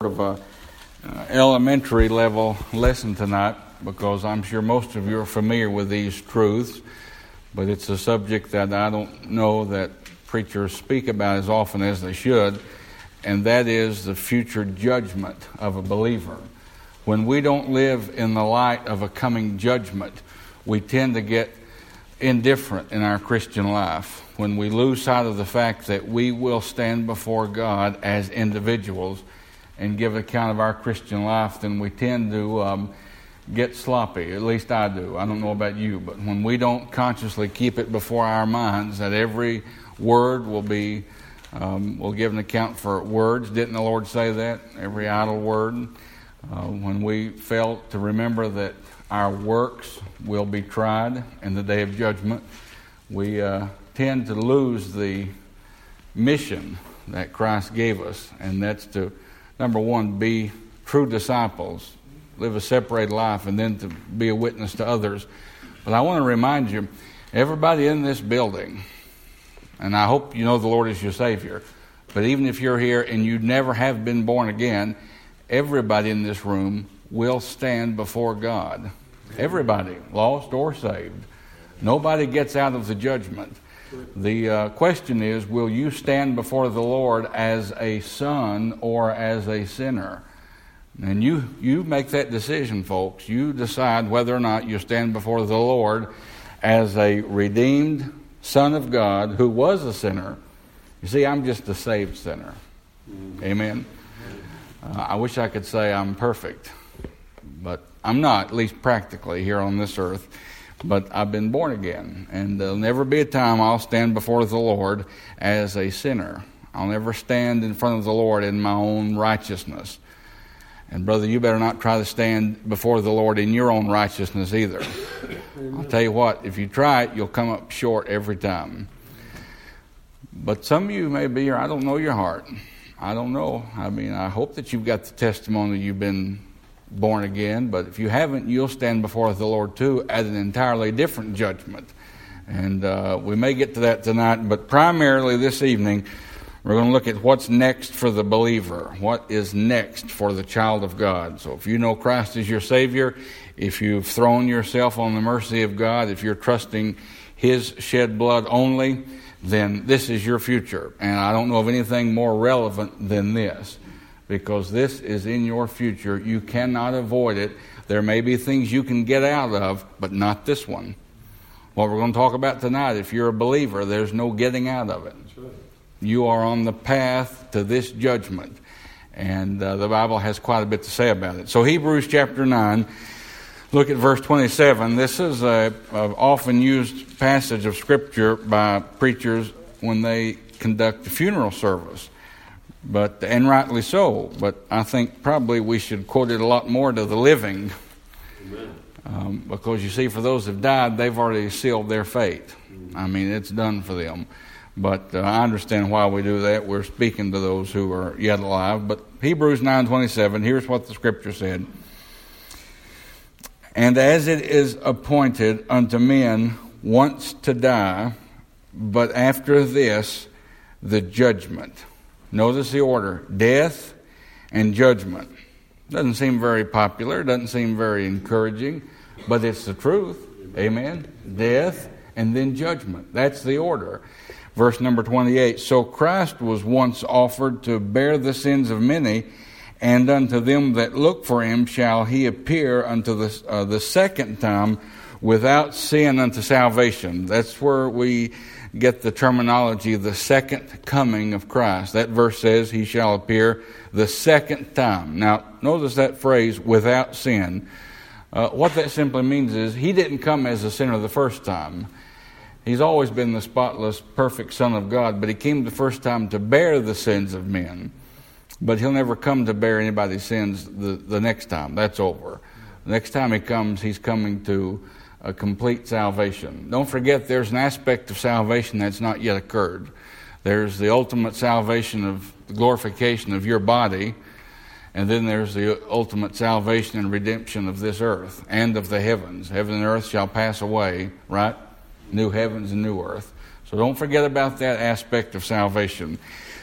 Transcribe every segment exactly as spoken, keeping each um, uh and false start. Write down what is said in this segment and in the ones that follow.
of a uh, elementary level lesson tonight, because I'm sure most of you are familiar with these truths, but it's a subject that I don't know that preachers speak about as often as they should, and that is the future judgment of a believer. When we don't live in the light of a coming judgment, we tend to get indifferent in our Christian life. When we lose sight of the fact that we will stand before God as individuals and give account of our Christian life, then we tend to um, get sloppy. At least I do. I don't know about you, but when we don't consciously keep it before our minds that every word will be, um, we'll give an account for words. Didn't the Lord say that? Every idle word. Uh, when we fail to remember that our works will be tried in the day of judgment, we uh, tend to lose the mission that Christ gave us, and that's to, number one, be true disciples, live a separated life, and then to be a witness to others. But I want to remind you, everybody in this building, and I hope you know the Lord is your Savior, but even if you're here and you never have been born again, everybody in this room will stand before God. Everybody, lost or saved. Nobody gets out of the judgment. The uh, question is, will you stand before the Lord as a son or as a sinner? And you, you make that decision, folks. You decide whether or not you stand before the Lord as a redeemed son of God who was a sinner. You see, I'm just a saved sinner. Amen? Uh, I wish I could say I'm perfect, but I'm not, at least practically, here on this earth. But I've been born again, and there'll never be a time I'll stand before the Lord as a sinner. I'll never stand in front of the Lord in my own righteousness. And brother, you better not try to stand before the Lord in your own righteousness either. I'll tell you what, if you try it, you'll come up short every time. But some of you may be here, I don't know your heart. I don't know. I mean, I hope that you've got the testimony you've been born again, but if you haven't, you'll stand before the Lord too at an entirely different judgment. And uh, we may get to that tonight, but primarily this evening, we're going to look at what's next for the believer. What is next for the child of God? So if you know Christ as your Savior, if you've thrown yourself on the mercy of God, if you're trusting His shed blood only, then this is your future. And I don't know of anything more relevant than this, because this is in your future. You cannot avoid it. There may be things you can get out of, but not this one. What we're going to talk about tonight, if you're a believer, there's no getting out of it. That's right. You are on the path to this judgment. And uh, the Bible has quite a bit to say about it. So Hebrews chapter nine, look at verse twenty-seven. This is a, a often used passage of Scripture by preachers when they conduct the funeral service. But and rightly so. But I think probably we should quote it a lot more to the living. Amen. Um, because you see, for those who've died, they've already sealed their fate. Mm-hmm. I mean, it's done for them. But uh, I understand why we do that. We're speaking to those who are yet alive. But Hebrews nine twenty-seven, here's what the Scripture said. And as it is appointed unto men once to die, but after this, the judgment. Notice the order, death and judgment. Doesn't seem very popular, doesn't seem very encouraging, but it's the truth. Amen? Death and then judgment. That's the order. Verse number twenty-eight, so Christ was once offered to bear the sins of many, and unto them that look for him shall he appear unto the, uh, the second time without sin unto salvation. That's where we get the terminology, the second coming of Christ. That verse says he shall appear the second time. Now, notice that phrase, without sin. Uh, what that simply means is he didn't come as a sinner the first time. He's always been the spotless, perfect Son of God, but he came the first time to bear the sins of men. But he'll never come to bear anybody's sins the, the next time. That's over. The next time he comes, he's coming to a complete salvation. Don't forget, there's an aspect of salvation that's not yet occurred. There's the ultimate salvation of the glorification of your body, and then there's the ultimate salvation and redemption of this earth and of the heavens. Heaven and earth shall pass away, right? New heavens and new earth. So don't forget about that aspect of salvation.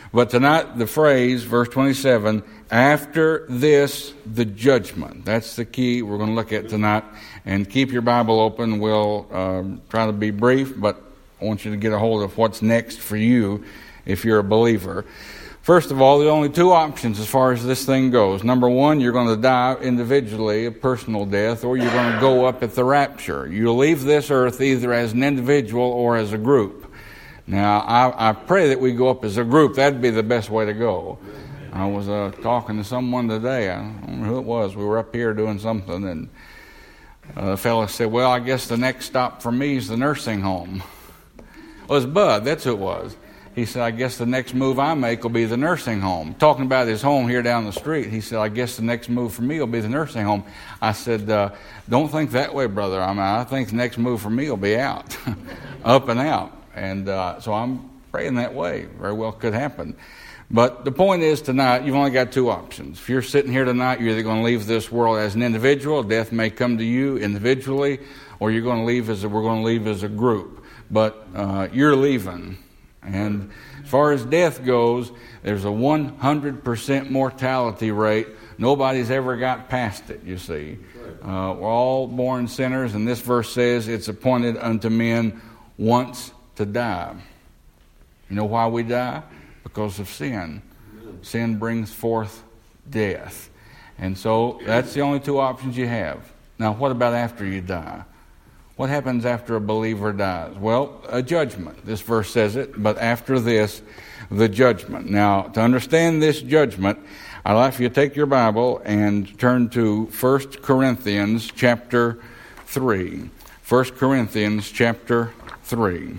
But tonight, the phrase, verse twenty-seven, after this, the judgment. That's the key we're going to look at tonight. And keep your Bible open. We'll uh, try to be brief, but I want you to get a hold of what's next for you if you're a believer. First of all, there are only two options as far as this thing goes. Number one, you're going to die individually, a personal death, or you're going to go up at the rapture. You'll leave this earth either as an individual or as a group. Now, I, I pray that we go up as a group. That'd be the best way to go. I was uh, talking to someone today. I don't know who it was. We were up here doing something, and uh, the fellow said, well, I guess the next stop for me is the nursing home. Well, it was Bud. That's who it was. He said, I guess the next move I make will be the nursing home. Talking about his home here down the street, he said, I guess the next move for me will be the nursing home. I said, uh, don't think that way, brother. I mean, I think the next move for me will be out, up and out. And uh, so I'm praying that way. Very well could happen. But the point is tonight, you've only got two options. If you're sitting here tonight, you're either going to leave this world as an individual, death may come to you individually, or you're going to leave as a, we're going to leave as a group. But uh, you're leaving. And as far as death goes, there's a one hundred percent mortality rate. Nobody's ever got past it, you see. Uh, we're all born sinners, and this verse says it's appointed unto men once to die. You know why we die? Because of sin. Sin brings forth death. And so that's the only two options you have. Now, what about after you die? What happens after a believer dies? Well, a judgment. This verse says it, but after this, the judgment. Now, to understand this judgment, I'd like for you to take your Bible and turn to First Corinthians chapter three. First Corinthians chapter three.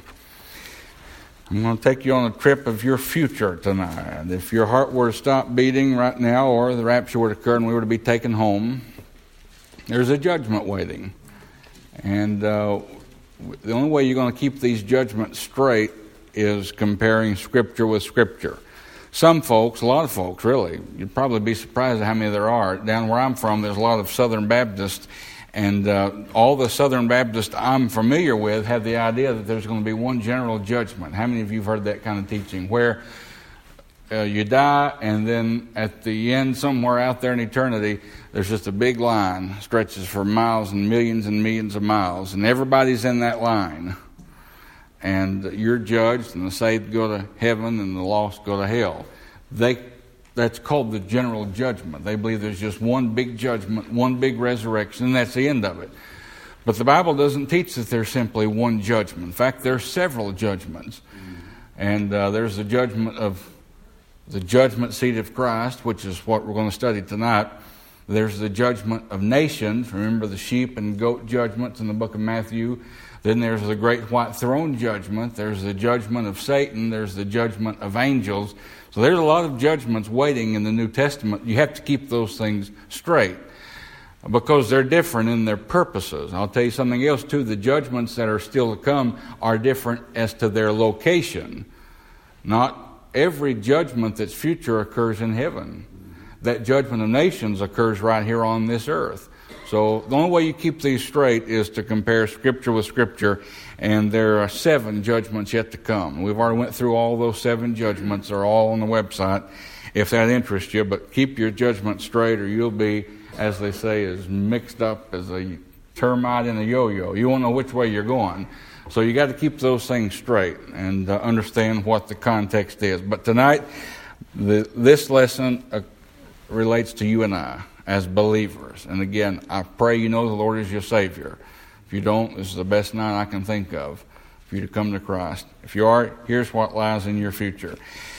I'm going to take you on a trip of your future tonight. If your heart were to stop beating right now, or the rapture were to occur and we were to be taken home, there's a judgment waiting. And uh, the only way you're going to keep these judgments straight is comparing Scripture with Scripture. Some folks, a lot of folks really, you'd probably be surprised at how many there are. Down where I'm from, there's a lot of Southern Baptists, and uh, all the Southern Baptists I'm familiar with have the idea that there's going to be one general judgment. How many of you have heard that kind of teaching? Where uh, you die, and then at the end, somewhere out there in eternity, there's just a big line, stretches for miles and millions and millions of miles, and everybody's in that line. And you're judged, and the saved go to heaven, and the lost go to hell. They, that's called the general judgment. They believe there's just one big judgment, one big resurrection, and that's the end of it. But the Bible doesn't teach that there's simply one judgment. In fact, there's several judgments. And uh, there's the judgment of the judgment seat of Christ, which is what we're going to study tonight. There's the judgment of nations. Remember the sheep and goat judgments in the book of Matthew. Then there's the great white throne judgment. There's the judgment of Satan. There's the judgment of angels. So there's a lot of judgments waiting in the New Testament. You have to keep those things straight because they're different in their purposes. I'll tell you something else too. The judgments that are still to come are different as to their location. Not every judgment that's future occurs in heaven. That judgment of nations occurs right here on this earth. So the only way you keep these straight is to compare Scripture with Scripture, and there are seven judgments yet to come. We've already went through all those seven judgments. They're all on the website if that interests you, but keep your judgment straight or you'll be, as they say, as mixed up as a termite in a yo-yo. You won't know which way you're going. So you got to keep those things straight and uh, understand what the context is. But tonight, the, this lesson uh, relates to you and I as believers. And again, I pray you know the Lord is your Savior. If you don't, this is the best night I can think of for you to come to Christ. If you are, here's what lies in your future.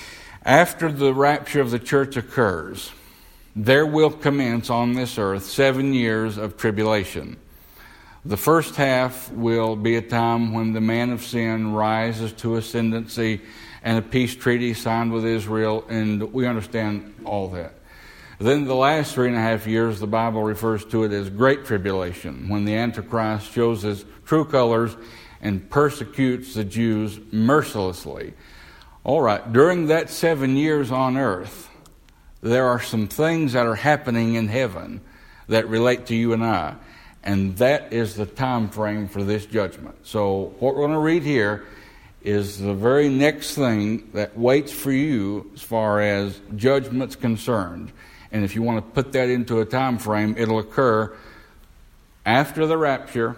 After the rapture of the church occurs, there will commence on this earth seven years of tribulation. The first half will be a time when the man of sin rises to ascendancy and a peace treaty signed with Israel, and we understand all that. Then the last three and a half years, the Bible refers to it as Great Tribulation, when the Antichrist shows his true colors and persecutes the Jews mercilessly. All right, during that seven years on earth, there are some things that are happening in heaven that relate to you and I. And that is the time frame for this judgment. So what we're going to read here is the very next thing that waits for you as far as judgment's concerned. And if you want to put that into a time frame, it'll occur after the rapture,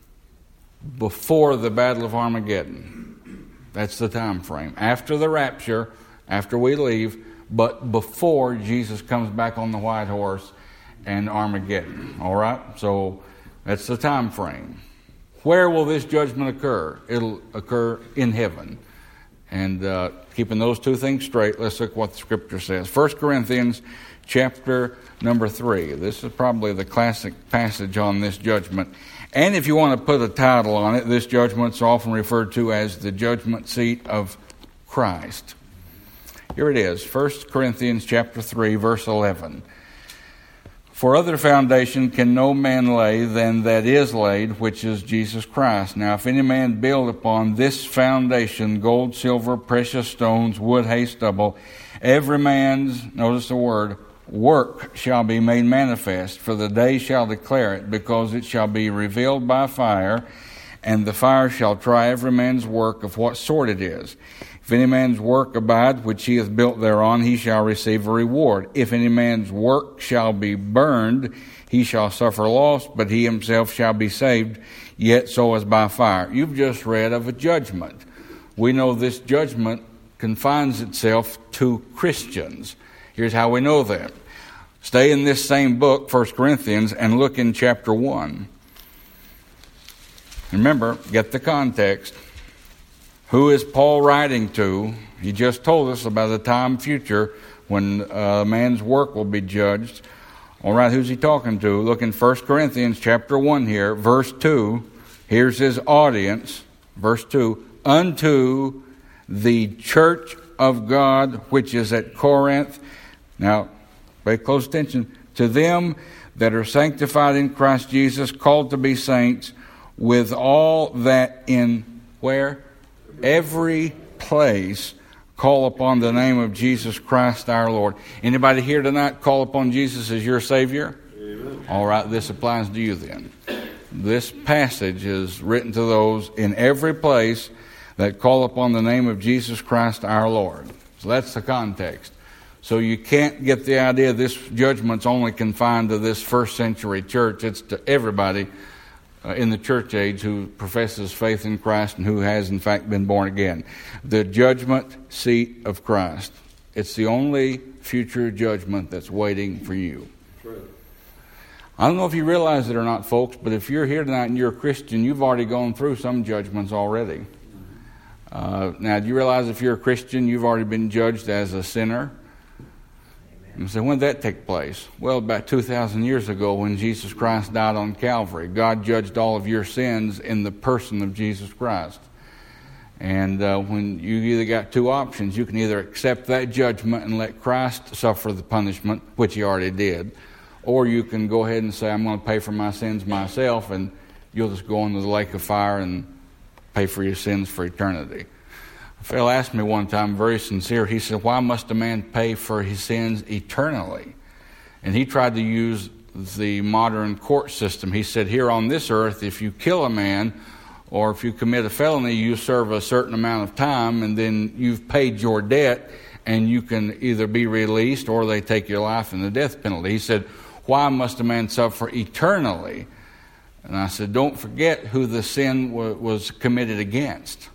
before the Battle of Armageddon. That's the time frame. After the rapture, after we leave, but before Jesus comes back on the white horse and Armageddon. All right? So that's the time frame. Where will this judgment occur? It'll occur in heaven. And uh, keeping those two things straight, let's look what the Scripture says. First Corinthians chapter number three. This is probably the classic passage on this judgment. And if you want to put a title on it, this judgment's often referred to as the judgment seat of Christ. Here it is, First Corinthians chapter three, verse eleven. For other foundation can no man lay than that is laid, which is Jesus Christ. Now if any man build upon this foundation gold, silver, precious stones, wood, hay, stubble, every man's, notice the word, work shall be made manifest, for the day shall declare it, because it shall be revealed by fire, and the fire shall try every man's work of what sort it is. If any man's work abide, which he hath built thereon, he shall receive a reward. If any man's work shall be burned, he shall suffer loss, but he himself shall be saved, yet so as by fire. You've just read of a judgment. We know this judgment confines itself to Christians. Here's how we know that. Stay in this same book, First Corinthians, and look in chapter one. Remember, get the context. Who is Paul writing to? He just told us about the time future when a man's work will be judged. All right, who's he talking to? Look in First Corinthians chapter one here, verse two. Here's his audience. Verse two. Unto the church of God which is at Corinth. Now, pay close attention. To them that are sanctified in Christ Jesus, called to be saints, with all that in where? Every place call upon the name of Jesus Christ our Lord. Anybody here tonight call upon Jesus as your Savior? Amen. All right, this applies to you then. This passage is written to those in every place that call upon the name of Jesus Christ our Lord. So that's the context. So you can't get the idea this judgment's only confined to this first century church. It's to everybody uh, in the church age who professes faith in Christ and who has in fact been born again. The judgment seat of Christ. It's the only future judgment that's waiting for you. True. I don't know if you realize it or not, folks, but if you're here tonight and you're a Christian, you've already gone through some judgments already. Uh, now, do you realize if you're a Christian, you've already been judged as a sinner? And so when did that take place? Well, about two thousand years ago when Jesus Christ died on Calvary. God judged all of your sins in the person of Jesus Christ. And uh, when you either got two options, you can either accept that judgment and let Christ suffer the punishment, which he already did, or you can go ahead and say, I'm going to pay for my sins myself, and you'll just go into the lake of fire and pay for your sins for eternity. A fellow asked me one time, very sincere, he said, why must a man pay for his sins eternally? And he tried to use the modern court system. He said, here on this earth, if you kill a man or if you commit a felony, you serve a certain amount of time and then you've paid your debt and you can either be released or they take your life in the death penalty. He said, why must a man suffer eternally? And I said, don't forget who the sin w- was committed against.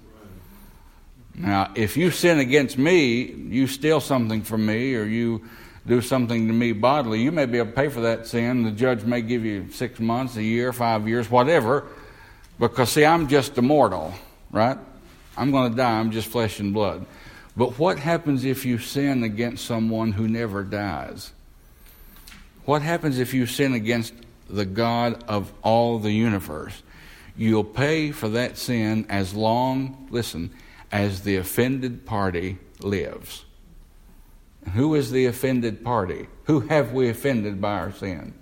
Now, if you sin against me, you steal something from me, or you do something to me bodily, you may be able to pay for that sin. The judge may give you six months, a year, five years, whatever. Because, see, I'm just a mortal, right? I'm going to die. I'm just flesh and blood. But what happens if you sin against someone who never dies? What happens if you sin against the God of all the universe? You'll pay for that sin as long, listen, as the offended party lives. Who is the offended party? Who have we offended by our sin?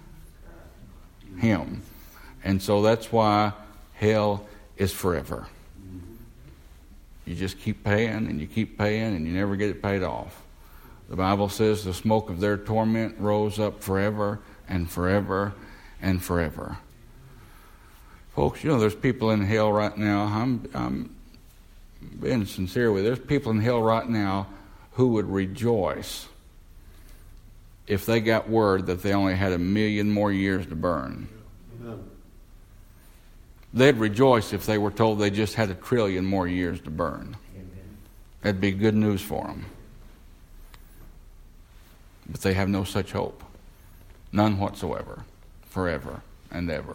Him. And so that's why hell is forever. You just keep paying and you keep paying and you never get it paid off. The Bible says the smoke of their torment rose up forever and forever and forever. Folks, you know there's people in hell right now. I'm, I'm being sincere with you, there's people in hell right now who would rejoice if they got word that they only had a million more years to burn. Amen. They'd rejoice if they were told they just had a trillion more years to burn. Amen. That'd be good news for them. But they have no such hope. None whatsoever. Forever and ever.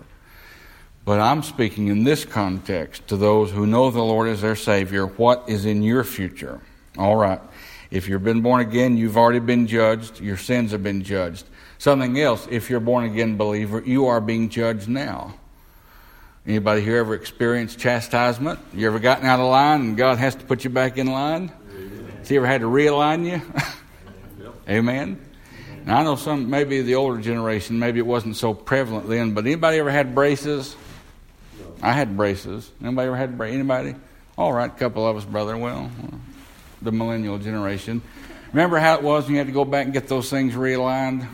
But I'm speaking in this context to those who know the Lord as their Savior. What is in your future? All right. If you've been born again, you've already been judged. Your sins have been judged. Something else, if you're a born again believer, you are being judged now. Anybody here ever experienced chastisement? You ever gotten out of line and God has to put you back in line? Amen. Has He ever had to realign you? Yep. Amen. Now I know some, maybe the older generation, maybe it wasn't so prevalent then, but anybody ever had braces? No. I had braces. Anybody ever had braces? Anybody? All right, a couple of us, brother. Well, the millennial generation. Remember how it was when you had to go back and get those things realigned?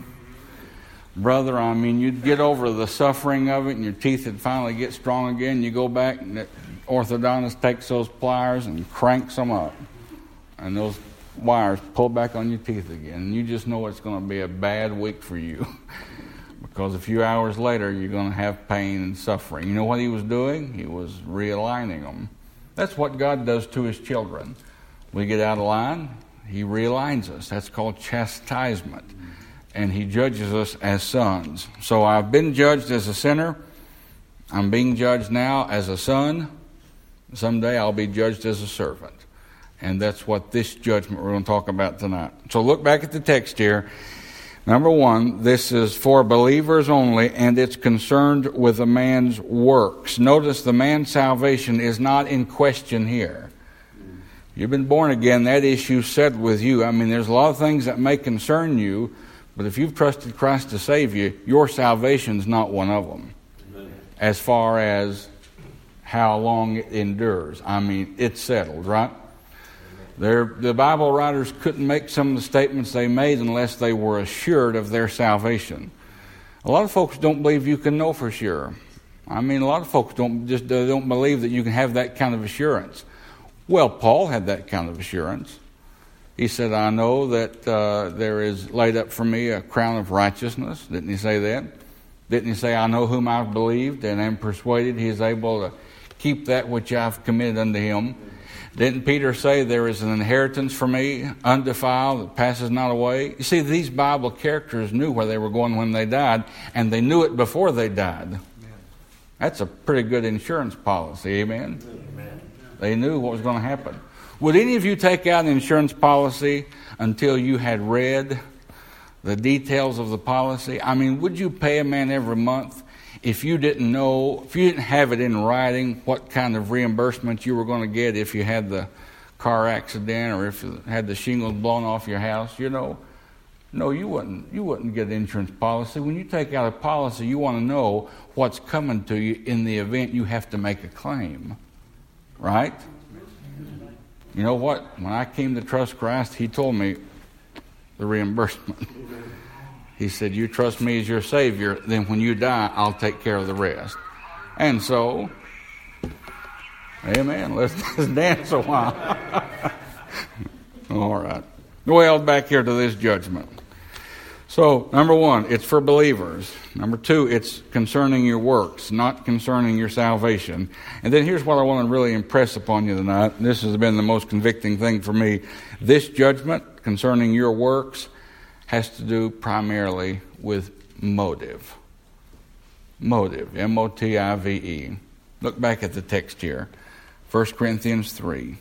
Brother, I mean, you'd get over the suffering of it and your teeth would finally get strong again. You go back and the orthodontist takes those pliers and cranks them up. And those wires pull back on your teeth again. And you just know it's going to be a bad week for you. Because a few hours later, you're going to have pain and suffering. You know what He was doing? He was realigning them. That's what God does to His children. We get out of line, He realigns us. That's called chastisement. And He judges us as sons. So I've been judged as a sinner. I'm being judged now as a son. Someday I'll be judged as a servant. And that's what this judgment we're going to talk about tonight. So look back at the text here. Number one, this is for believers only, and it's concerned with a man's works. Notice the man's salvation is not in question here. You've been born again, that issue's settled with you. I mean, there's a lot of things that may concern you, but if you've trusted Christ to save you, your salvation's not one of them. Amen. As far as how long it endures. I mean, it's settled, right? They're, the Bible writers couldn't make some of the statements they made unless they were assured of their salvation. A lot of folks don't believe you can know for sure. I mean, a lot of folks don't just uh, don't believe that you can have that kind of assurance. Well, Paul had that kind of assurance. He said, I know that uh, there is laid up for me a crown of righteousness. Didn't he say that? Didn't he say, I know whom I've believed and am persuaded he is able to keep that which I've committed unto him? Didn't Peter say there is an inheritance for me, undefiled, that passes not away? You see, these Bible characters knew where they were going when they died, and they knew it before they died. Amen. That's a pretty good insurance policy, amen? Amen. They knew what was going to happen. Would any of you take out an insurance policy until you had read the details of the policy? I mean, would you pay a man every month if you didn't know, if you didn't have it in writing what kind of reimbursement you were going to get if you had the car accident or if you had the shingles blown off your house? You know, no, you wouldn't. You wouldn't get an insurance policy. When you take out a policy, you want to know what's coming to you in the event you have to make a claim, right? You know what? When I came to trust Christ, He told me the reimbursement. He said, you trust me as your Savior, then when you die, I'll take care of the rest. And so, amen, let's, let's dance a while. All right. Well, back here to this judgment. So, number one, it's for believers. Number two, it's concerning your works, not concerning your salvation. And then here's what I want to really impress upon you tonight. This has been the most convicting thing for me. This judgment concerning your works has to do primarily with motive. Motive, M O T I V E. Look back at the text here. First Corinthians three.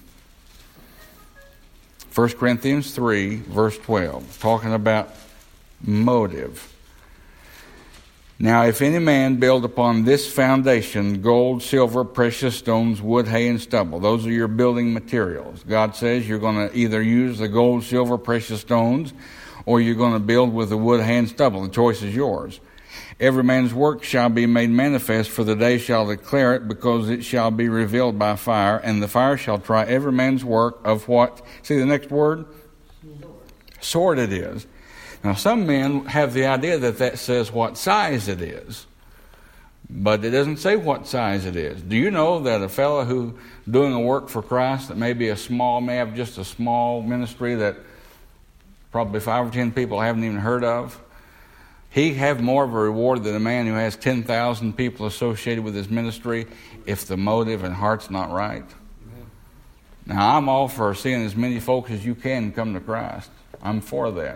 First Corinthians three, verse twelve, talking about motive. Now, if any man build upon this foundation gold, silver, precious stones, wood, hay, and stubble, those are your building materials. God says you're going to either use the gold, silver, precious stones, or you're going to build with the wood, hay, and stubble. The choice is yours. Every man's work shall be made manifest, for the day shall declare it, because it shall be revealed by fire, and the fire shall try every man's work of what? See the next word? Sort it is. Now, some men have the idea that that says what size it is. But it doesn't say what size it is. Do you know that a fellow who doing a work for Christ that may be a small, may have just a small ministry that probably five or ten people haven't even heard of, he have more of a reward than a man who has ten thousand people associated with his ministry if the motive and heart's not right? Amen. Now, I'm all for seeing as many folks as you can come to Christ. I'm for that.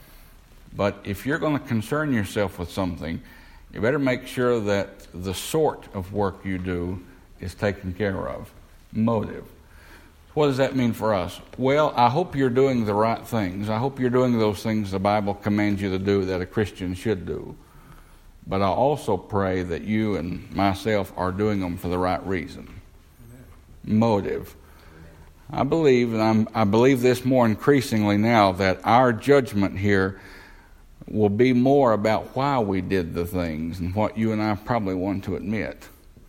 But if you're going to concern yourself with something, you better make sure that the sort of work you do is taken care of. Motive. What does that mean for us? Well, I hope you're doing the right things. I hope you're doing those things the Bible commands you to do that a Christian should do. But I also pray that you and myself are doing them for the right reason. Amen. Motive. I believe, and I'm, I believe this more increasingly now, that our judgment here will be more about why we did the things and what you and I probably want to admit.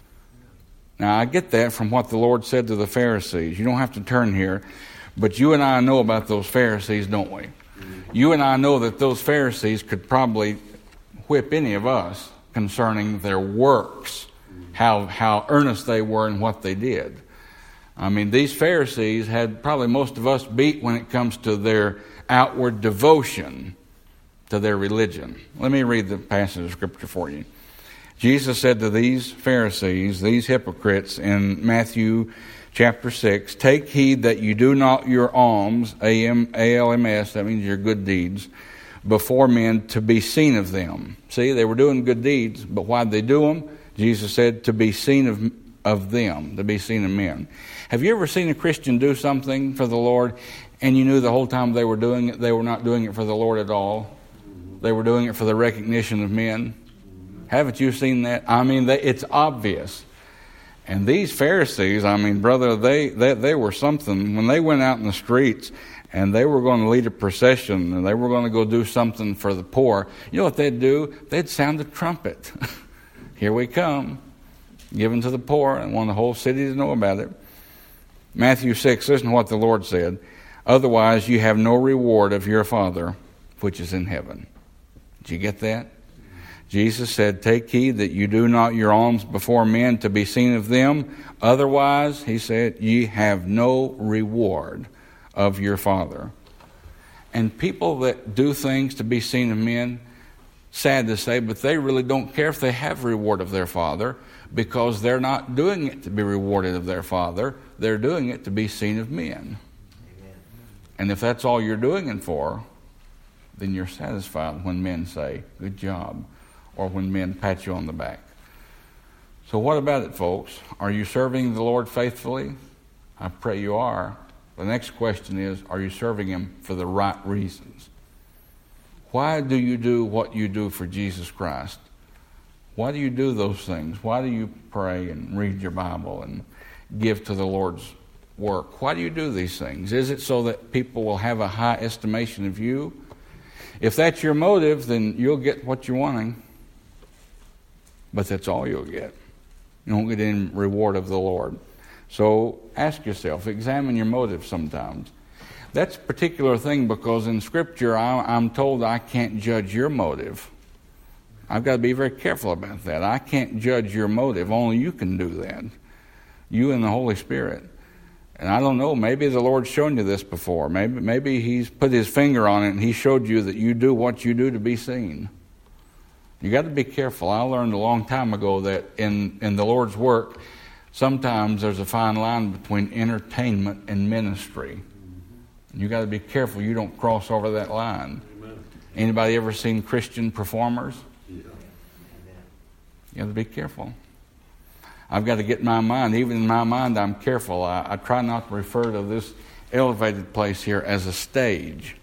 Now, I get that from what the Lord said to the Pharisees. You don't have to turn here, but you and I know about those Pharisees, don't we? You and I know that those Pharisees could probably whip any of us concerning their works, how how earnest they were in what they did. I mean, these Pharisees had probably most of us beat when it comes to their outward devotion to their religion. Let me read the passage of Scripture for you. Jesus said to these Pharisees, these hypocrites, in Matthew chapter six, "Take heed that you do not your alms," A L M S, that means your good deeds, "before men to be seen of them." See, they were doing good deeds, but why'd they do them? Jesus said, to be seen of, of them, to be seen of men. Have you ever seen a Christian do something for the Lord, and you knew the whole time they were doing it, they were not doing it for the Lord at all? They were doing it for the recognition of men? Haven't you seen that? I mean, they, it's obvious. And these Pharisees, I mean, brother, they, they they were something. When they went out in the streets and they were going to lead a procession and they were going to go do something for the poor, you know what they'd do? They'd sound the trumpet. Here we come, given to the poor, and want the whole city to know about it. Matthew six, listen to what the Lord said. "Otherwise you have no reward of your Father which is in heaven." Did you get that? Jesus said, "Take heed that you do not your alms before men to be seen of them. Otherwise," he said, "ye have no reward of your Father." And people that do things to be seen of men, sad to say, but they really don't care if they have reward of their Father, because they're not doing it to be rewarded of their Father. They're doing it to be seen of men. Amen. And if that's all you're doing it for, then you're satisfied when men say, "Good job," or when men pat you on the back. So what about it, folks? Are you serving the Lord faithfully? I pray you are. The next question is, are you serving Him for the right reasons? Why do you do what you do for Jesus Christ? Why do you do those things? Why do you pray and read your Bible and give to the Lord's work? Why do you do these things? Is it so that people will have a high estimation of you? If that's your motive, then you'll get what you're wanting. But that's all you'll get. You won't get any reward of the Lord. So ask yourself, examine your motive sometimes. That's a particular thing because in Scripture I, I'm told I can't judge your motive. I've got to be very careful about that. I can't judge your motive. Only you can do that. You and the Holy Spirit. And I don't know, maybe the Lord's shown you this before. Maybe, maybe He's put His finger on it and He showed you that you do what you do to be seen. You got to be careful. I learned a long time ago that in, in the Lord's work, sometimes there's a fine line between entertainment and ministry. You got to be careful you don't cross over that line. Amen. Anybody ever seen Christian performers? Yeah. You got to be careful. I've got to get my mind, even in my mind I'm careful. I, I try not to refer to this elevated place here as a stage.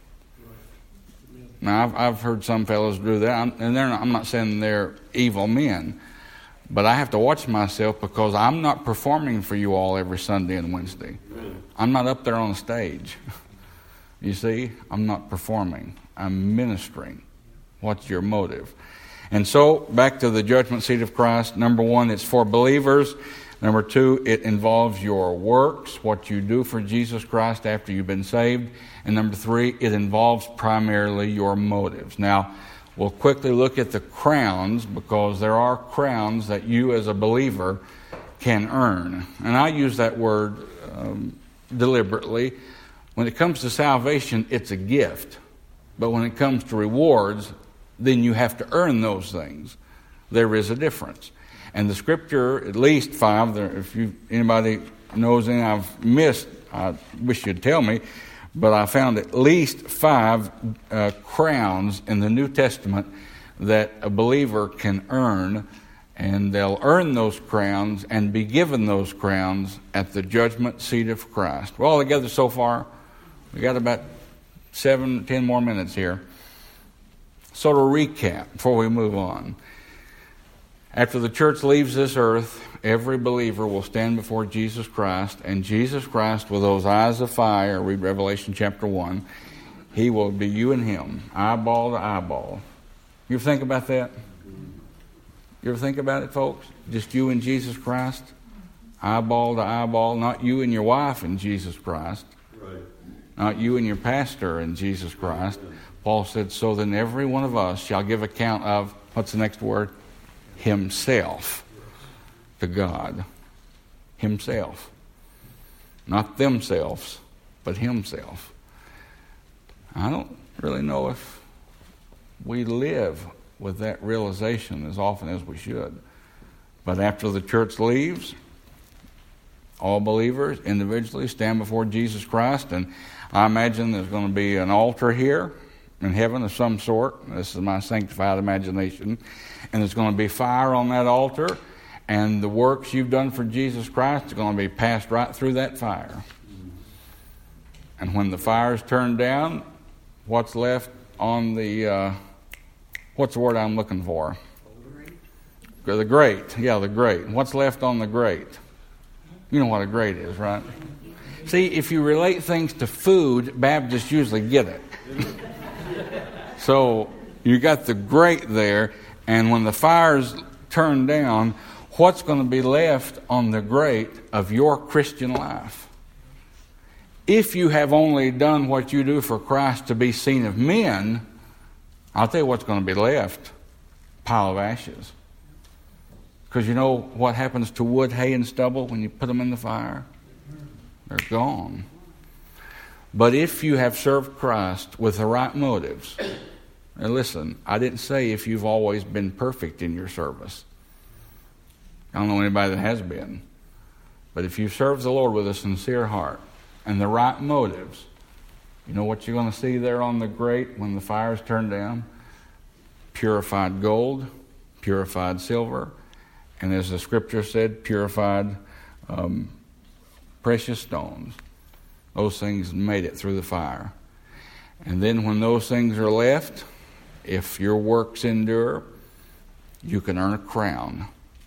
Now, I've, I've heard some fellows do that, I'm, and they're not, I'm not saying they're evil men, but I have to watch myself because I'm not performing for you all every Sunday and Wednesday. Amen. I'm not up there on the stage. You see, I'm not performing. I'm ministering. What's your motive? And so, back to the judgment seat of Christ. Number one, it's for believers. Number two, it involves your works, what you do for Jesus Christ after you've been saved. And number three, it involves primarily your motives. Now, we'll quickly look at the crowns, because there are crowns that you as a believer can earn. And I use that word um, deliberately. When it comes to salvation, it's a gift. But when it comes to rewards, then you have to earn those things. There is a difference. And the Scripture, at least five, there, if you anybody knows any I've missed, I wish you'd tell me, but I found at least five uh, crowns in the New Testament that a believer can earn, and they'll earn those crowns and be given those crowns at the judgment seat of Christ. Well, all together so far, we got about seven, ten more minutes here. So to recap, before we move on, after the church leaves this earth, every believer will stand before Jesus Christ, and Jesus Christ, with those eyes of fire, read Revelation chapter one, he will be you and him, eyeball to eyeball. You ever think about that? You ever think about it, folks? Just you and Jesus Christ, eyeball to eyeball, not you and your wife and Jesus Christ, right. Not you and your pastor and Jesus Christ. Paul said, so then every one of us shall give account of, what's the next word? Himself to God. Himself. Not themselves, but himself. I don't really know if we live with that realization as often as we should. But after the church leaves, all believers individually stand before Jesus Christ, and I imagine there's going to be an altar here in heaven of some sort. This is my sanctified imagination. And there's going to be fire on that altar, and the works you've done for Jesus Christ are going to be passed right through that fire. And when the fire is turned down, what's left on the, uh, what's the word I'm looking for? The grate. Yeah, the grate. What's left on the grate? You know what a grate is, right? See, if you relate things to food, Baptists usually get it. So you got the grate there, and when the fire's turned down, what's going to be left on the grate of your Christian life? If you have only done what you do for Christ to be seen of men, I'll tell you what's going to be left. Pile of ashes. Because you know what happens to wood, hay, and stubble when you put them in the fire? They're gone. But if you have served Christ with the right motives, and listen, I didn't say if you've always been perfect in your service. I don't know anybody that has been. But if you serve the Lord with a sincere heart and the right motives, you know what you're going to see there on the grate when the fire is turned down? Purified gold, purified silver, and as the Scripture said, purified um, precious stones. Those things made it through the fire. And then when those things are left, if your works endure, you can earn a crown.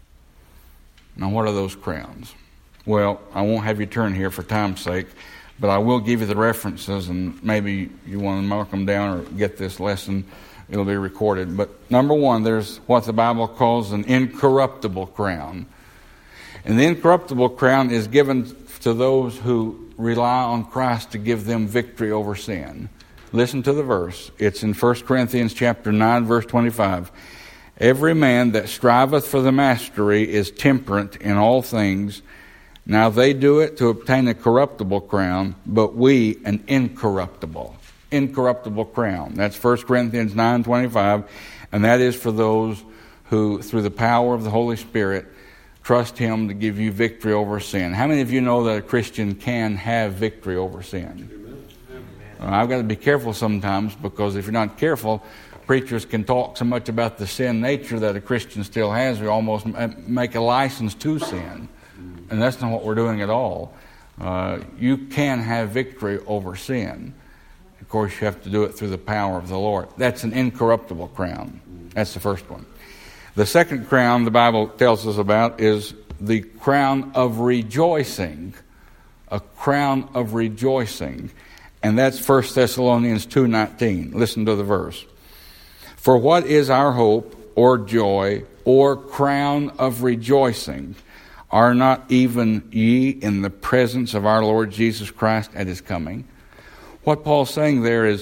Now, what are those crowns? Well, I won't have you turn here for time's sake, but I will give you the references, and maybe you want to mark them down or get this lesson. It'll be recorded. But number one, there's what the Bible calls an incorruptible crown. And the incorruptible crown is given to those who rely on Christ to give them victory over sin. Listen to the verse. It's in First Corinthians chapter nine, verse twenty-five. Every man that striveth for the mastery is temperate in all things. Now they do it to obtain a corruptible crown, but we an incorruptible. Incorruptible crown. That's First Corinthians nine twenty-five, and that is for those who, through the power of the Holy Spirit, trust Him to give you victory over sin. How many of you know that a Christian can have victory over sin? Uh, I've got to be careful sometimes, because if you're not careful, preachers can talk so much about the sin nature that a Christian still has, we almost make a license to sin. And that's not what we're doing at all. Uh, you can have victory over sin. Of course, you have to do it through the power of the Lord. That's an incorruptible crown. That's the first one. The second crown the Bible tells us about is the crown of rejoicing. A crown of rejoicing. And that's First Thessalonians two nineteen. Listen to the verse. For what is our hope or joy or crown of rejoicing? Are not even ye in the presence of our Lord Jesus Christ at His coming? What Paul's saying there is,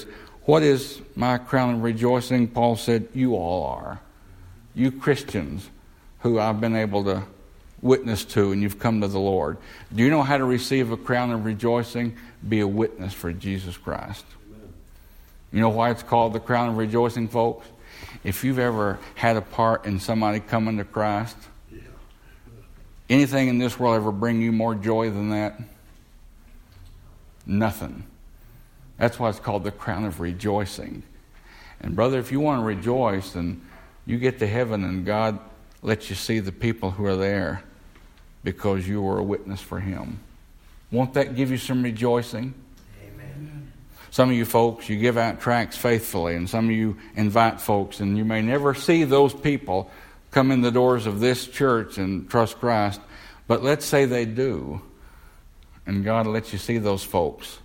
What is my crown of rejoicing? Paul said, you all are. You Christians who I've been able to witness to, and you've come to the Lord. Do you know how to receive a crown of rejoicing? Be a witness for Jesus Christ. Amen. You know why it's called the crown of rejoicing, folks? If you've ever had a part in somebody coming to Christ, yeah. anything in this world ever bring you more joy than that? Nothing. That's why it's called the crown of rejoicing. And brother, if you want to rejoice, then you get to heaven and God lets you see the people who are there because you were a witness for Him. Won't that give you some rejoicing? Amen. Some of you folks, you give out tracts faithfully, and some of you invite folks, and you may never see those people come in the doors of this church and trust Christ, but let's say they do, and God lets you see those folks.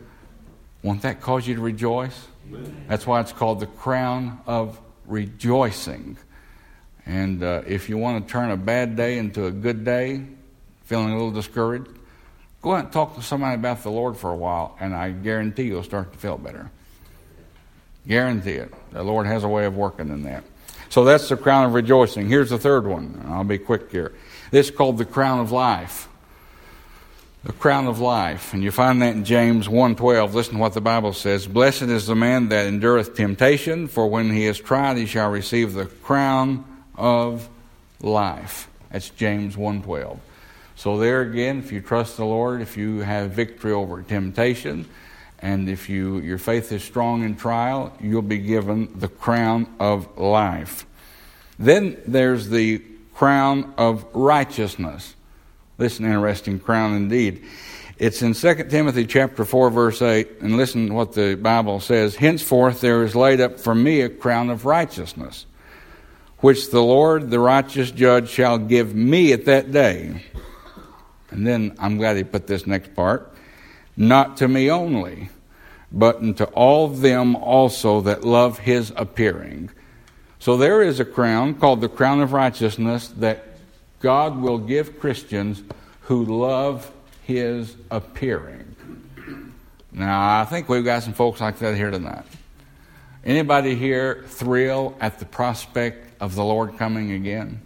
Won't that cause you to rejoice? Amen. That's why it's called the crown of rejoicing. And uh, if you want to turn a bad day into a good day, feeling a little discouraged, go out and talk to somebody about the Lord for a while, and I guarantee you'll start to feel better. Guarantee it. The Lord has a way of working in that. So that's the crown of rejoicing. Here's the third one, and I'll be quick here. This is called the crown of life. The crown of life. And you find that in James one twelve. Listen to what the Bible says. Blessed is the man that endureth temptation, for when he is tried, he shall receive the crown of life. That's James one twelve. So there again, if you trust the Lord, if you have victory over temptation, and if you your faith is strong in trial, you'll be given the crown of life. Then there's the crown of righteousness. This is an interesting crown indeed. It's in Second Timothy chapter four, verse eight, and listen to what the Bible says. Henceforth there is laid up for me a crown of righteousness, which the Lord, the righteous judge, shall give me at that day. And then I'm glad he put this next part. Not to me only, but unto all them also that love his appearing. So there is a crown called the crown of righteousness that God will give Christians who love his appearing. Now, I think we've got some folks like that here tonight. Anybody here thrill at the prospect of the Lord coming again?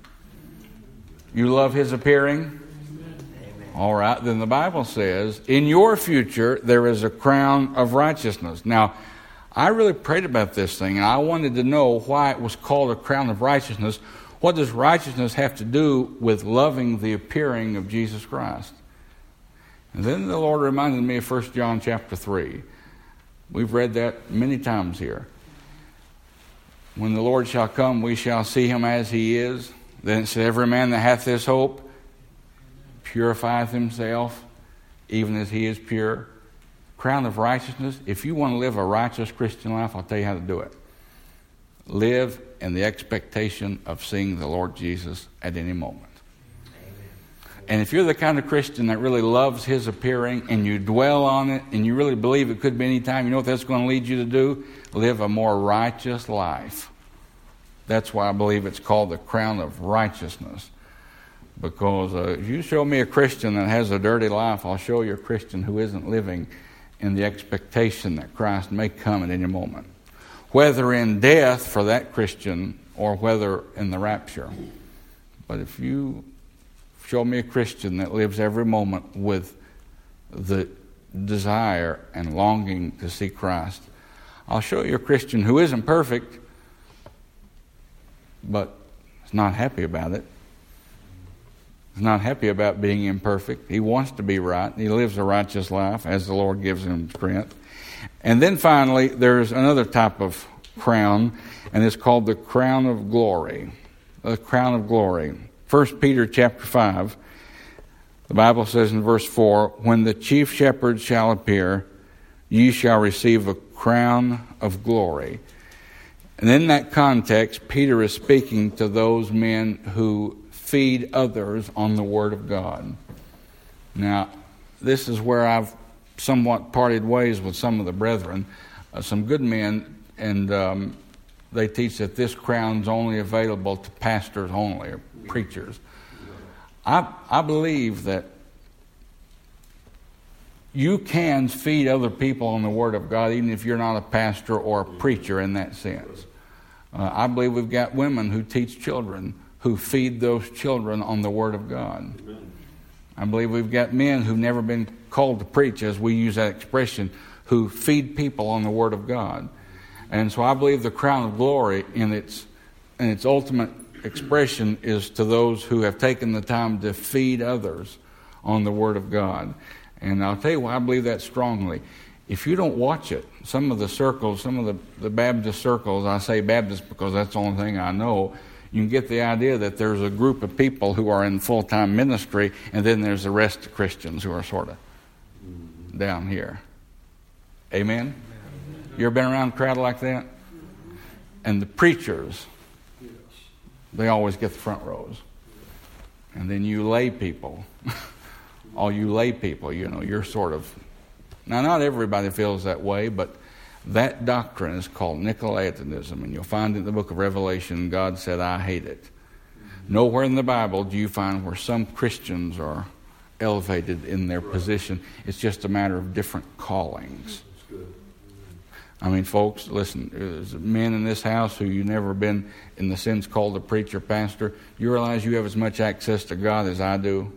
You love his appearing? Amen. All right, then the Bible says, in your future there is a crown of righteousness. Now, I really prayed about this thing, and I wanted to know why it was called a crown of righteousness. What does righteousness have to do with loving the appearing of Jesus Christ? And then the Lord reminded me of First John chapter three. We've read that many times here. When the Lord shall come, we shall see him as he is. Then it said, every man that hath this hope purifieth himself, even as he is pure. Crown of righteousness. If you want to live a righteous Christian life, I'll tell you how to do it. Live in the expectation of seeing the Lord Jesus at any moment. Amen. And if you're the kind of Christian that really loves his appearing and you dwell on it and you really believe it could be any time, you know what that's going to lead you to do? Live a more righteous life. That's why I believe it's called the crown of righteousness. Because uh, if you show me a Christian that has a dirty life, I'll show you a Christian who isn't living in the expectation that Christ may come at any moment. Whether in death for that Christian or whether in the rapture. But if you show me a Christian that lives every moment with the desire and longing to see Christ, I'll show you a Christian who isn't perfect, but is not happy about it. He's not happy about being imperfect. He wants to be right. He lives a righteous life as the Lord gives him strength. And then finally, there's another type of crown, and it's called the crown of glory. The crown of glory. First Peter chapter five, the Bible says in verse four, when the chief shepherd shall appear, ye shall receive a crown of glory. And in that context, Peter is speaking to those men who feed others on the Word of God. Now, this is where I've somewhat parted ways with some of the brethren, uh, some good men, and um, they teach that this crown's only available to pastors only, or preachers. I, I believe that you can feed other people on the Word of God, even if you're not a pastor or a preacher in that sense. Uh, I believe we've got women who teach children, who feed those children on the Word of God. Amen. I believe we've got men who've never been called to preach, as we use that expression, who feed people on the Word of God. And so I believe the crown of glory in its in its ultimate expression is to those who have taken the time to feed others on the Word of God. And I'll tell you why I believe that strongly. If you don't watch it, some of the circles, some of the, the Baptist circles, I say Baptist because that's the only thing I know, you can get the idea that there's a group of people who are in full-time ministry, and then there's the rest of Christians who are sort of down here. Amen? You ever been around a crowd like that? And the preachers, they always get the front rows. And then you lay people, all you lay people, you know, you're sort of... Now, not everybody feels that way, but that doctrine is called Nicolaitanism, and you'll find in the book of Revelation, God said, I hate it. Nowhere in the Bible do you find where some Christians are elevated in their position. It's just a matter of different callings. I mean, folks, listen, there's men in this house who you've never been, in the sense, called a preacher, pastor. You realize you have as much access to God as I do?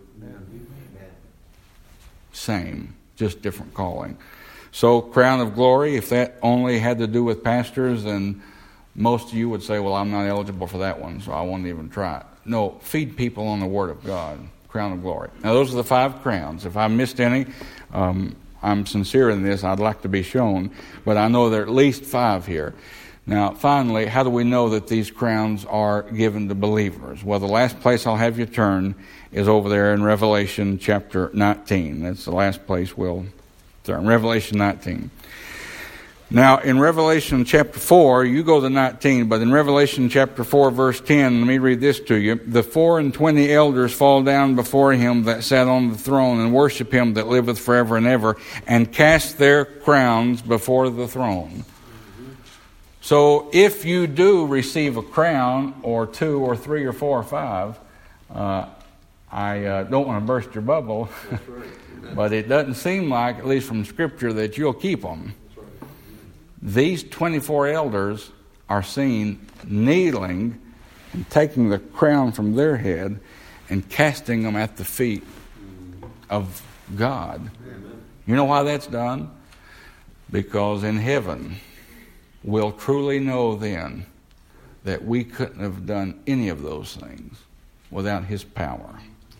Same, just different calling. So, crown of glory, if that only had to do with pastors, then most of you would say, well, I'm not eligible for that one, so I won't even try it. No, feed people on the Word of God, crown of glory. Now, those are the five crowns. If I missed any, um, I'm sincere in this. I'd like to be shown, but I know there are at least five here. Now, finally, how do we know that these crowns are given to believers? Well, the last place I'll have you turn is over there in Revelation chapter nineteen. That's the last place we'll turn. Revelation nineteen. Now, in Revelation chapter four, you go to nineteen, but in Revelation chapter four, verse ten, let me read this to you. The four and twenty elders fall down before him that sat on the throne and worship him that liveth forever and ever, and cast their crowns before the throne. So if you do receive a crown, or two, or three, or four, or five, uh, I uh, don't want to burst your bubble, but it doesn't seem like, at least from Scripture, that you'll keep them. These twenty-four elders are seen kneeling and taking the crown from their head and casting them at the feet of God. You know why that's done? Because in heaven, we'll truly know then that we couldn't have done any of those things without His power.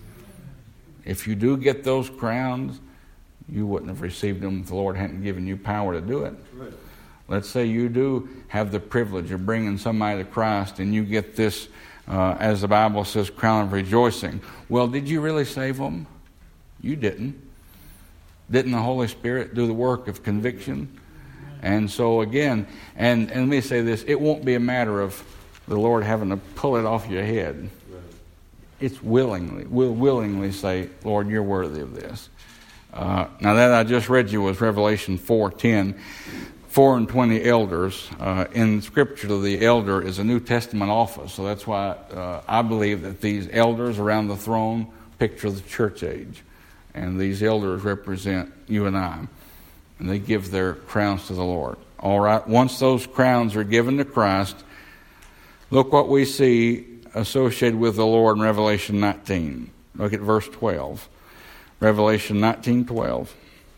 If you do get those crowns, you wouldn't have received them if the Lord hadn't given you power to do it. Right. Let's say you do have the privilege of bringing somebody to Christ and you get this, uh, as the Bible says, crown of rejoicing. Well, did you really save them? You didn't. Didn't the Holy Spirit do the work of conviction? And so again, and, and let me say this, it won't be a matter of the Lord having to pull it off your head. It's willingly, we'll willingly say, Lord, you're worthy of this. Uh, now that I just read you was Revelation four ten. Four and twenty elders. Uh, in Scripture, the elder is a New Testament office. So that's why uh, I believe that these elders around the throne picture the church age. And these elders represent you and I. And they give their crowns to the Lord. All right, once those crowns are given to Christ, look what we see associated with the Lord in Revelation nineteen. Look at verse twelve. Revelation nineteen twelve.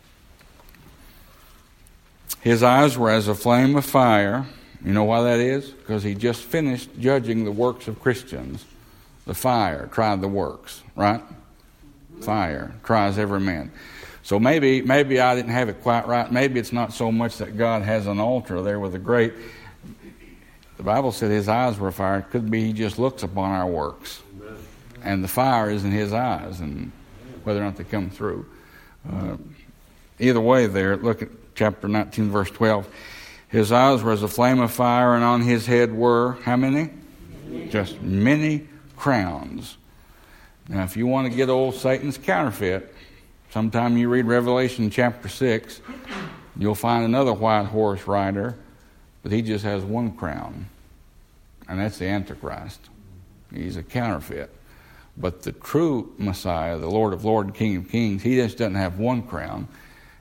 His eyes were as a flame of fire. You know why that is? Because he just finished judging the works of Christians. The fire tried the works, right? Fire tries every man. So maybe maybe I didn't have it quite right. Maybe it's not so much that God has an altar there with a grate. The Bible said his eyes were fire. It could be he just looks upon our works. And the fire is in his eyes, and whether or not they come through. Uh, either way there, look at chapter nineteen, verse twelve. His eyes were as a flame of fire, and on his head were, how many? Many. Just many crowns. Now, if you want to get old Satan's counterfeit, sometime you read Revelation chapter six, you'll find another white horse rider, but he just has one crown, and that's the Antichrist. He's a counterfeit. But the true Messiah, the Lord of Lords, King of Kings, he just doesn't have one crown.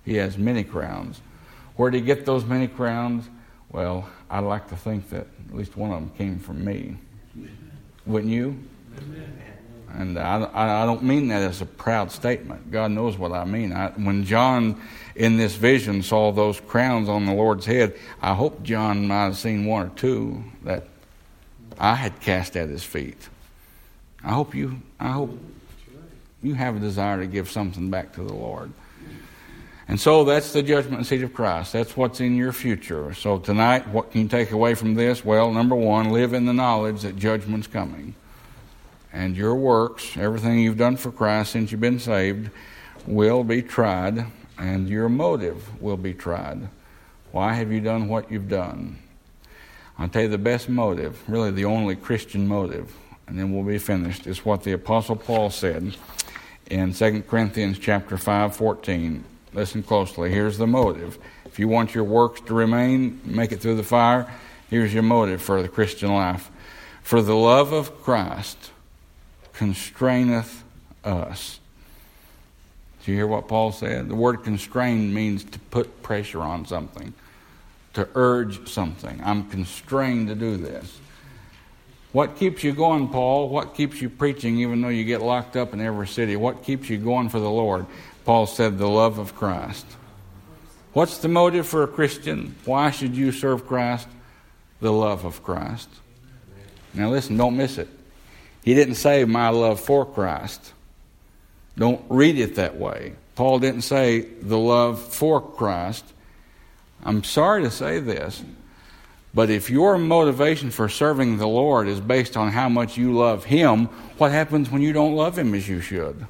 He has many crowns. Where did he get those many crowns? Well, I'd like to think that at least one of them came from me. Wouldn't you? And I, I don't mean that as a proud statement. God knows what I mean. I, when John, in this vision, saw those crowns on the Lord's head, I hope John might have seen one or two that I had cast at his feet. I hope you, I hope you have a desire to give something back to the Lord. And so that's the judgment seat of Christ. That's what's in your future. So tonight, what can you take away from this? Well, number one, live in the knowledge that judgment's coming. And your works, everything you've done for Christ since you've been saved, will be tried, and your motive will be tried. Why have you done what you've done? I'll tell you the best motive, really the only Christian motive, and then we'll be finished, is what the Apostle Paul said in Second Corinthians chapter five, fourteen. Listen closely. Here's the motive. If you want your works to remain, make it through the fire, here's your motive for the Christian life. For the love of Christ constraineth us. Do you hear what Paul said? The word constrain means to put pressure on something, to urge something. I'm constrained to do this. What keeps you going, Paul? What keeps you preaching even though you get locked up in every city? What keeps you going for the Lord? Paul said, the love of Christ. What's the motive for a Christian? Why should you serve Christ? The love of Christ. Now listen, don't miss it. He didn't say my love for Christ. Don't read it that way. Paul didn't say the love for Christ. I'm sorry to say this, but if your motivation for serving the Lord is based on how much you love Him, what happens when you don't love Him as you should?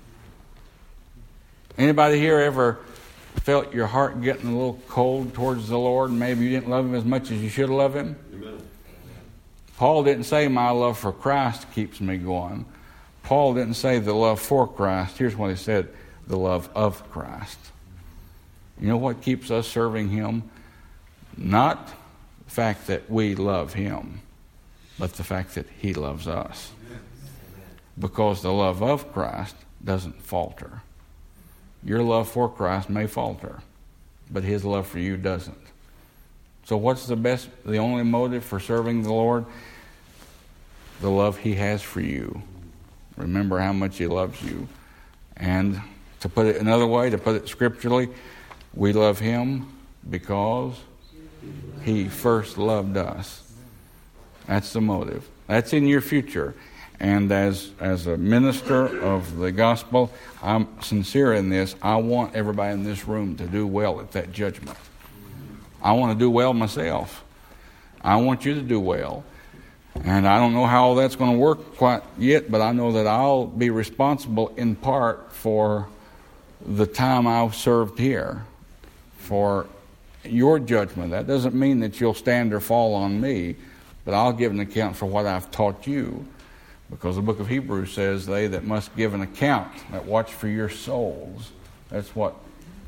Anybody here ever felt your heart getting a little cold towards the Lord? Maybe you didn't love Him as much as you should love Him? Amen. Paul didn't say my love for Christ keeps me going. Paul didn't say the love for Christ. Here's what he said, the love of Christ. You know what keeps us serving Him? Not the fact that we love Him, but the fact that He loves us. Because the love of Christ doesn't falter. Your love for Christ may falter, but His love for you doesn't. So what's the best, the only motive for serving the Lord? The love He has for you. Remember how much He loves you. And to put it another way, to put it scripturally, we love Him because He first loved us. That's the motive. That's in your future. And as as a minister of the gospel, I'm sincere in this. I want everybody in this room to do well at that judgment. I want to do well myself. I want you to do well. And I don't know how all that's going to work quite yet, but I know that I'll be responsible in part for the time I've served here, for your judgment. That doesn't mean that you'll stand or fall on me, but I'll give an account for what I've taught you. Because the book of Hebrews says, they that must give an account, that watch for your souls. That's what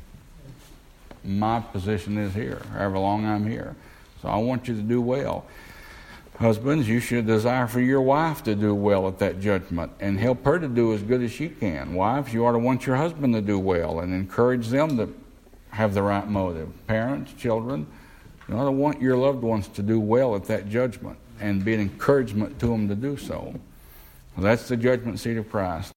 my position is here, however long I'm here. So I want you to do well. Husbands, you should desire for your wife to do well at that judgment and help her to do as good as she can. Wives, you ought to want your husband to do well and encourage them to have the right motive. Parents, children, you ought to want your loved ones to do well at that judgment and be an encouragement to them to do so. Well, that's the judgment seat of Christ.